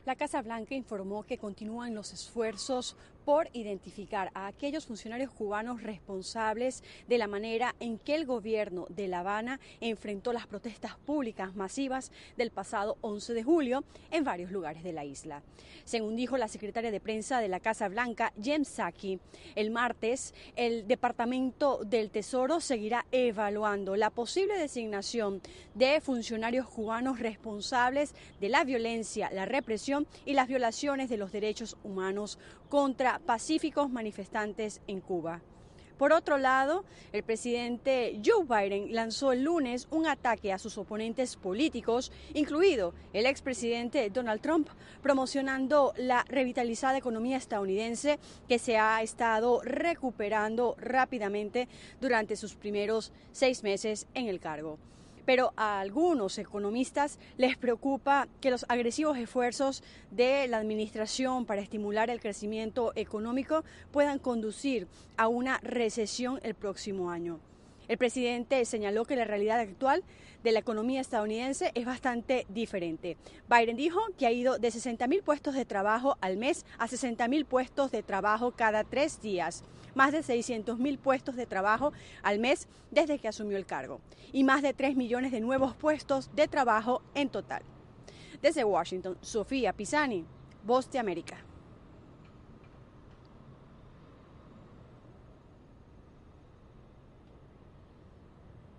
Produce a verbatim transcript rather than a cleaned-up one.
La Casa Blanca informó que continúan los esfuerzos por identificar a aquellos funcionarios cubanos responsables de la manera en que el gobierno de La Habana enfrentó las protestas públicas masivas del pasado once de julio en varios lugares de la isla. Según dijo la secretaria de prensa de la Casa Blanca, Jen Psaki, el martes el Departamento del Tesoro seguirá evaluando la posible designación de funcionarios cubanos responsables de la violencia, la represión y las violaciones de los derechos humanos contra pacíficos manifestantes en Cuba. Por otro lado, el presidente Joe Biden lanzó el lunes un ataque a sus oponentes políticos, incluido el expresidente Donald Trump, promocionando la revitalizada economía estadounidense que se ha estado recuperando rápidamente durante sus primeros seis meses en el cargo. Pero a algunos economistas les preocupa que los agresivos esfuerzos de la administración para estimular el crecimiento económico puedan conducir a una recesión el próximo año. El presidente señaló que la realidad actual de la economía estadounidense es bastante diferente. Biden dijo que ha ido de sesenta mil puestos de trabajo al mes a sesenta mil puestos de trabajo cada tres días, más de seiscientos mil puestos de trabajo al mes desde que asumió el cargo y más de tres millones de nuevos puestos de trabajo en total. Desde Washington, Sofía Pisani, Voz de América.